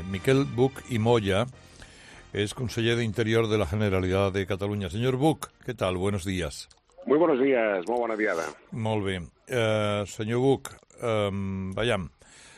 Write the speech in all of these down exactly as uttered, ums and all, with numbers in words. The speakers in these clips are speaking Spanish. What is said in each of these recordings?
Miquel Buch i Moya es conseller de Interior de la Generalitat de Catalunya. Señor Buch, ¿qué tal? Buenos días. Muy buenos días, muy buena diada. Molt bé. Uh, senyor Buch, um, vayam,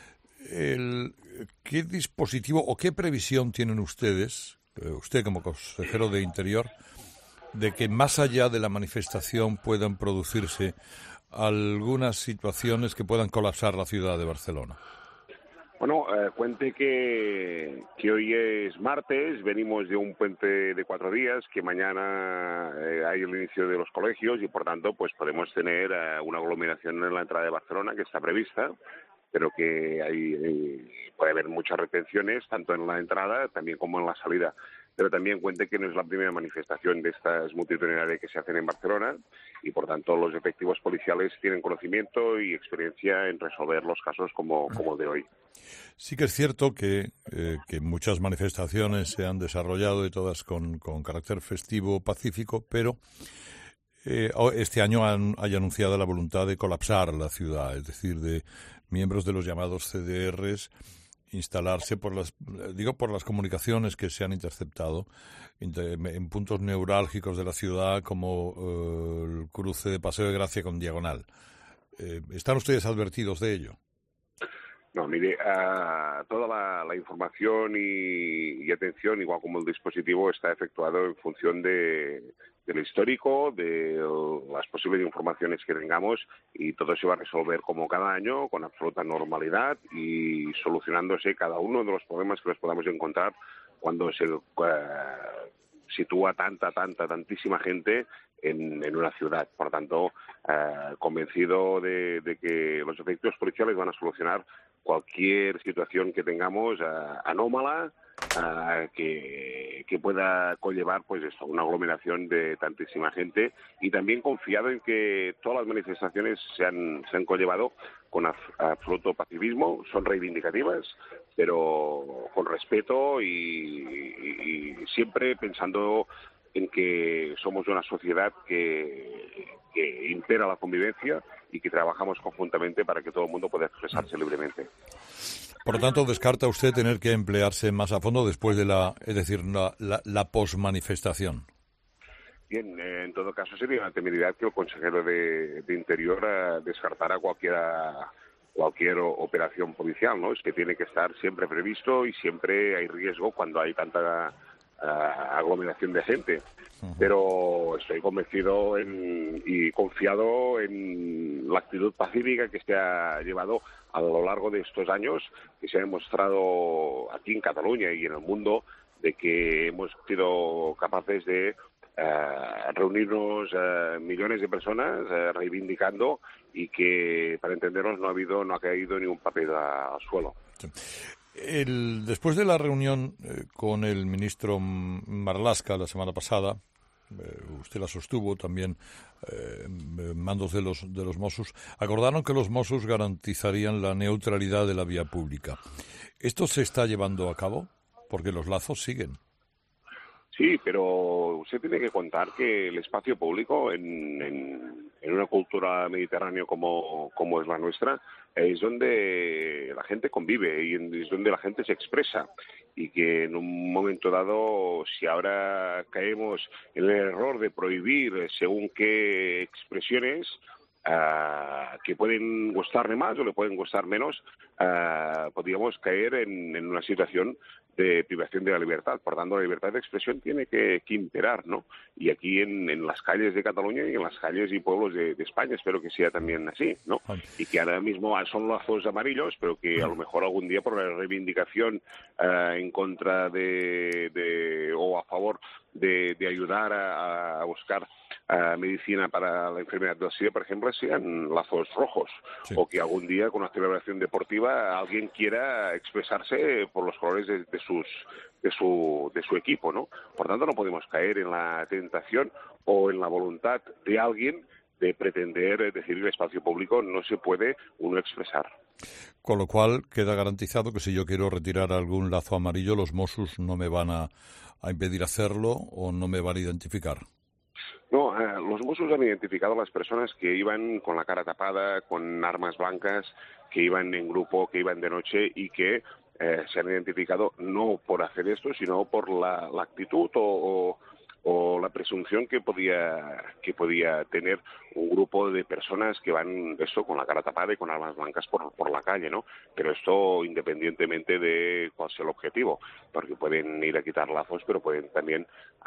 el, ¿qué dispositivo o qué previsión tienen ustedes, uh, usted como consejero de Interior, de que más allá de la manifestación puedan producirse algunas situaciones que puedan colapsar la ciudad de Barcelona? Bueno, eh, cuente que, que hoy es martes, venimos de un puente de cuatro días, que mañana eh, hay el inicio de los colegios y por tanto pues podemos tener eh, una aglomeración en la entrada de Barcelona que está prevista, pero que hay, hay, puede haber muchas retenciones tanto en la entrada también como en la salida. Pero también cuente que no es la primera manifestación de estas multitudinarias que se hacen en Barcelona y, por tanto, los efectivos policiales tienen conocimiento y experiencia en resolver los casos como, como el de hoy. Sí que es cierto que, eh, que muchas manifestaciones se han desarrollado y todas con, con carácter festivo pacífico, pero eh, este año han, hay anunciado la voluntad de colapsar la ciudad, es decir, de miembros de los llamados C D Rs instalarse por las digo por las comunicaciones que se han interceptado en puntos neurálgicos de la ciudad como eh, el cruce de Paseo de Gracia con Diagonal. Eh, ¿Están ustedes advertidos de ello? No, mire, uh, toda la, la información y, y atención, igual como el dispositivo, está efectuado en función de, del histórico, de las posibles informaciones que tengamos y todo se va a resolver como cada año, con absoluta normalidad y solucionándose cada uno de los problemas que nos podamos encontrar cuando se uh, sitúa tanta, tanta, tantísima gente en, en una ciudad. Por tanto, uh, convencido de, de que los efectivos policiales van a solucionar cualquier situación que tengamos uh, anómala uh, que, que pueda conllevar pues esto, una aglomeración de tantísima gente y también confiado en que todas las manifestaciones se han, se han conllevado con af, absoluto pacifismo, son reivindicativas, pero con respeto y, y, y siempre pensando en que somos una sociedad que, que impera la convivencia y que trabajamos conjuntamente para que todo el mundo pueda expresarse libremente. Por lo tanto, ¿descarta usted tener que emplearse más a fondo después de la, es decir, la, la, la posmanifestación? Bien, eh, en todo caso sería una temeridad que el consejero de, de Interior eh, descartara cualquiera, cualquier operación policial, ¿no? Es que tiene que estar siempre previsto y siempre hay riesgo cuando hay tanta uh, aglomeración de gente. Uh-huh. Pero estoy convencido en, y confiado en la actitud pacífica que se ha llevado a lo largo de estos años, que se ha demostrado aquí en Cataluña y en el mundo, de que hemos sido capaces de Uh, reunirnos uh, millones de personas uh, reivindicando y que, para entendernos, no ha habido, no ha caído ni un papel a, al suelo. Sí. El, después de la reunión eh, con el ministro Marlaska la semana pasada, eh, usted la sostuvo también, eh, mandos de los de los Mossos, acordaron que los Mossos garantizarían la neutralidad de la vía pública. ¿Esto se está llevando a cabo? Porque los lazos siguen. Sí, pero usted tiene que contar que el espacio público en, en, en una cultura mediterránea como, como es la nuestra es donde la gente convive y es donde la gente se expresa y que en un momento dado, si ahora caemos en el error de prohibir según qué expresiones Uh, que pueden gustarle más o le pueden gustar menos, uh, podríamos caer en, en una situación de privación de la libertad. Por tanto, la libertad de expresión tiene que, que imperar, ¿no? Y aquí en, en las calles de Cataluña y en las calles y pueblos de, de España espero que sea también así, ¿no? Y que ahora mismo son lazos amarillos, pero que a lo mejor algún día por la reivindicación uh, en contra de, de o a favor de, de ayudar a, a buscar Uh, medicina para la enfermedad del SIDA, por ejemplo, sean lazos rojos, sí. O que algún día con una celebración deportiva alguien quiera expresarse por los colores de, de sus de su de su equipo, ¿no? Por tanto, no podemos caer en la tentación o en la voluntad de alguien de pretender decir que el espacio público no se puede uno expresar. Con lo cual queda garantizado que si yo quiero retirar algún lazo amarillo, los Mossos no me van a, a impedir hacerlo o no me van a identificar. No, eh, los Mossos han identificado a las personas que iban con la cara tapada, con armas blancas, que iban en grupo, que iban de noche y que eh, se han identificado no por hacer esto, sino por la, la actitud o, o, o la presunción que podía que podía tener un grupo de personas que van esto con la cara tapada y con armas blancas por, por la calle, ¿no? Pero esto independientemente de cuál sea el objetivo, porque pueden ir a quitar lazos, pero pueden también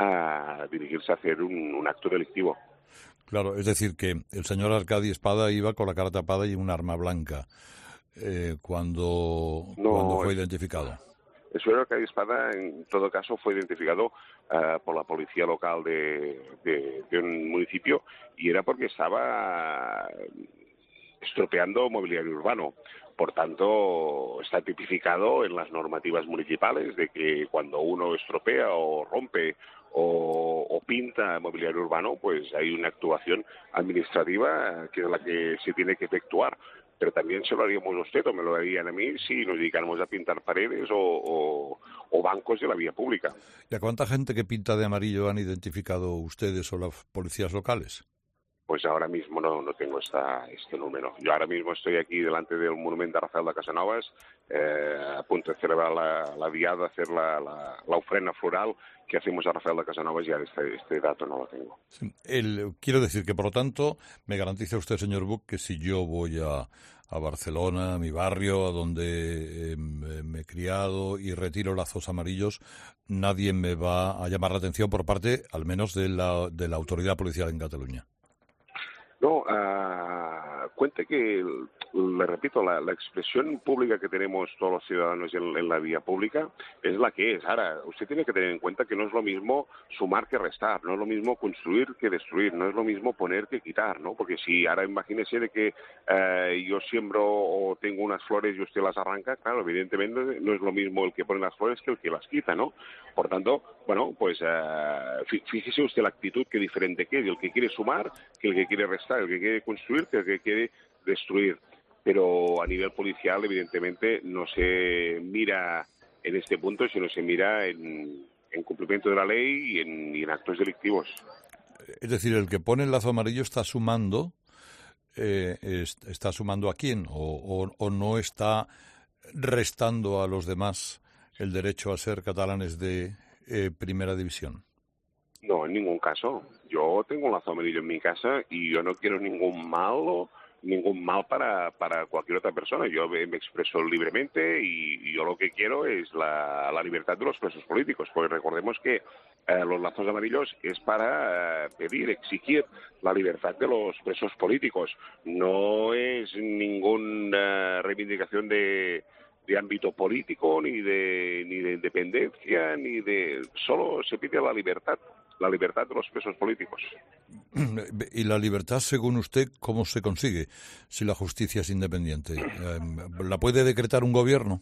a dirigirse a hacer un, un acto delictivo. Claro, es decir, que el señor Arcadi Espada iba con la cara tapada y un arma blanca eh, cuando, no, cuando fue es... identificado. El señor Arcadi Espada, en todo caso, fue identificado uh, por la policía local de, de, de un municipio y era porque estaba estropeando mobiliario urbano. Por tanto, está tipificado en las normativas municipales de que cuando uno estropea o rompe o, o pinta mobiliario urbano, pues hay una actuación administrativa que es la que se tiene que efectuar. Pero también se lo haríamos a usted o me lo harían a mí si nos dedicáramos a pintar paredes o, o, o bancos de la vía pública. ¿Y a cuánta gente que pinta de amarillo han identificado ustedes o las policías locales? Pues ahora mismo no, no tengo esta, este número. Yo ahora mismo estoy aquí delante del monumento a Rafael de Casanovas, eh, a punto de celebrar la, la diada, hacer la, la, la ofrenda floral que hacemos a Rafael de Casanovas y ahora este, este dato no lo tengo. Sí, el, quiero decir que, por lo tanto, me garantiza usted, señor Buch, que si yo voy a, a Barcelona, a mi barrio, a donde eh, me he criado y retiro lazos amarillos, nadie me va a llamar la atención por parte, al menos, de la, de la autoridad policial en Cataluña. No, uh, cuente que, le repito, la, la expresión pública que tenemos todos los ciudadanos en, en la vía pública es la que es. Ahora, usted tiene que tener en cuenta que no es lo mismo sumar que restar, no es lo mismo construir que destruir, no es lo mismo poner que quitar, ¿no? Porque si ahora imagínese de que uh, yo siembro o tengo unas flores y usted las arranca, claro, evidentemente no es lo mismo el que pone las flores que el que las quita, ¿no? Por tanto, bueno, pues uh, fíjese usted la actitud que diferente que es, el que quiere sumar que el que quiere restar, el que quiere construir que el que quiere destruir. Pero a nivel policial, evidentemente, no se mira en este punto, sino se mira en, en cumplimiento de la ley y en, y en actos delictivos. Es decir, el que pone el lazo amarillo está sumando, eh, es, está sumando a quién, o, o, o no está restando a los demás el derecho a ser catalanes de eh, primera división. No, en ningún caso. Yo tengo un lazo amarillo en mi casa y yo no quiero ningún mal, ningún mal para, para cualquier otra persona. Yo me, me expreso libremente y, y yo lo que quiero es la, la libertad de los presos políticos, porque recordemos que eh, los lazos amarillos es para eh, pedir, exigir la libertad de los presos políticos. No es ninguna reivindicación de... de ámbito político, ni de ni de independencia, ni de... Solo se pide la libertad, la libertad de los presos políticos. ¿Y la libertad, según usted, cómo se consigue si la justicia es independiente? ¿La puede decretar un gobierno?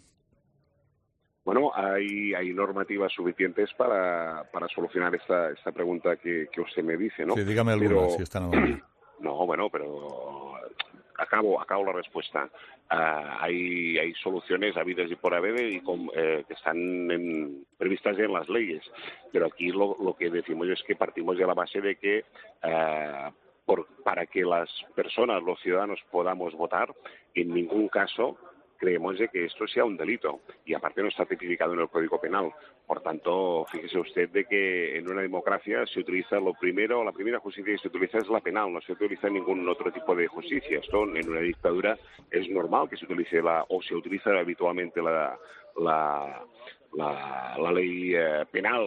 Bueno, hay, hay normativas suficientes para, para solucionar esta, esta pregunta que, que usted me dice, ¿no? Sí, dígame alguna, pero, si está amable. No, bueno, pero... Acabo, acabo la respuesta. Uh, hay, hay soluciones habidas y por haber y con, eh, que están en, previstas en las leyes, pero aquí lo, lo que decimos es que partimos de la base de que uh, por, para que las personas, los ciudadanos, podamos votar, en ningún caso creemos de que esto sea un delito y aparte no está tipificado en el Código Penal. Por tanto, fíjese usted de que en una democracia se utiliza lo primero, la primera justicia que se utiliza es la penal, no se utiliza ningún otro tipo de justicia. Esto en una dictadura es normal que se utilice la, o se utiliza habitualmente la, la, la, la ley eh, penal,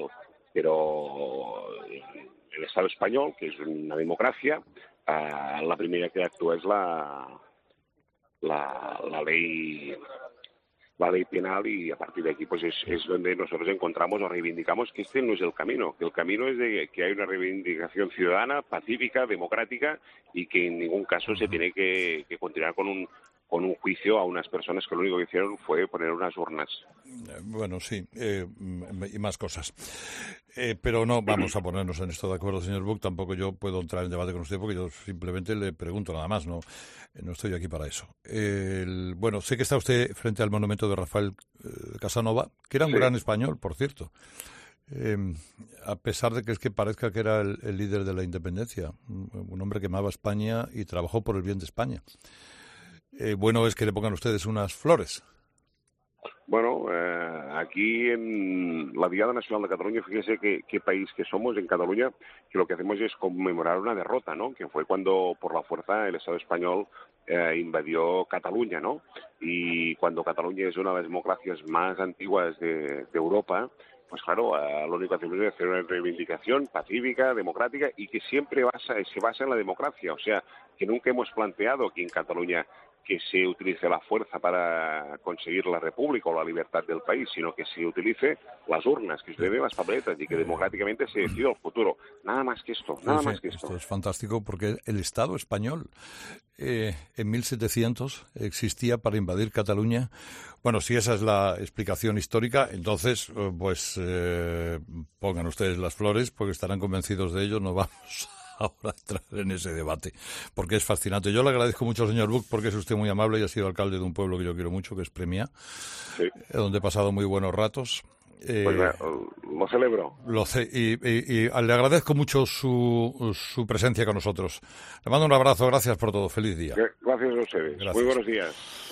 pero en el Estado español, que es una democracia, eh, la primera que actúa es la La, la ley la ley penal y a partir de aquí pues es, es donde nosotros encontramos o reivindicamos que este no es el camino, que el camino es de que hay una reivindicación ciudadana, pacífica, democrática y que en ningún caso se tiene que, que continuar con un con un juicio a unas personas que lo único que hicieron fue poner unas urnas. Bueno, sí, eh, y más cosas. Eh, pero no vamos a ponernos en esto de acuerdo, señor Buch. Tampoco yo puedo entrar en debate con usted porque yo simplemente le pregunto nada más. No, no estoy aquí para eso. El, bueno, sé que está usted frente al monumento de Rafael eh, Casanova, que era un sí. gran español, por cierto. Eh, a pesar de que es que parezca que era el, el líder de la independencia, un, un hombre que amaba España y trabajó por el bien de España. Eh, bueno es que le pongan ustedes unas flores. Bueno, eh, aquí en la Diada Nacional de Cataluña, fíjese qué, qué país que somos en Cataluña, que lo que hacemos es conmemorar una derrota, ¿no? Que fue cuando por la fuerza el Estado español eh, invadió Cataluña, ¿no? Y cuando Cataluña es una de las democracias más antiguas de, de Europa, pues claro, eh, lo único que hacemos es hacer una reivindicación pacífica, democrática y que siempre basa, se basa en la democracia. O sea, que nunca hemos planteado aquí en Cataluña que se utilice la fuerza para conseguir la república o la libertad del país, sino que se utilice las urnas, que se den las papeletas y que democráticamente se decida el futuro. Nada más que esto, nada sí, más que esto. Esto es fantástico porque el Estado español eh, en mil setecientos existía para invadir Cataluña. Bueno, si esa es la explicación histórica, entonces pues eh, pongan ustedes las flores porque estarán convencidos de ello, no vamos ahora entrar en ese debate, porque es fascinante. Yo le agradezco mucho al señor Buch porque es usted muy amable y ha sido alcalde de un pueblo que yo quiero mucho, que es Premià, sí. donde he pasado muy buenos ratos. Eh, pues me, lo celebro. Lo ce y, y, y le agradezco mucho su, su presencia con nosotros. Le mando un abrazo, gracias por todo. Feliz día. Gracias a ustedes. Gracias. Muy buenos días.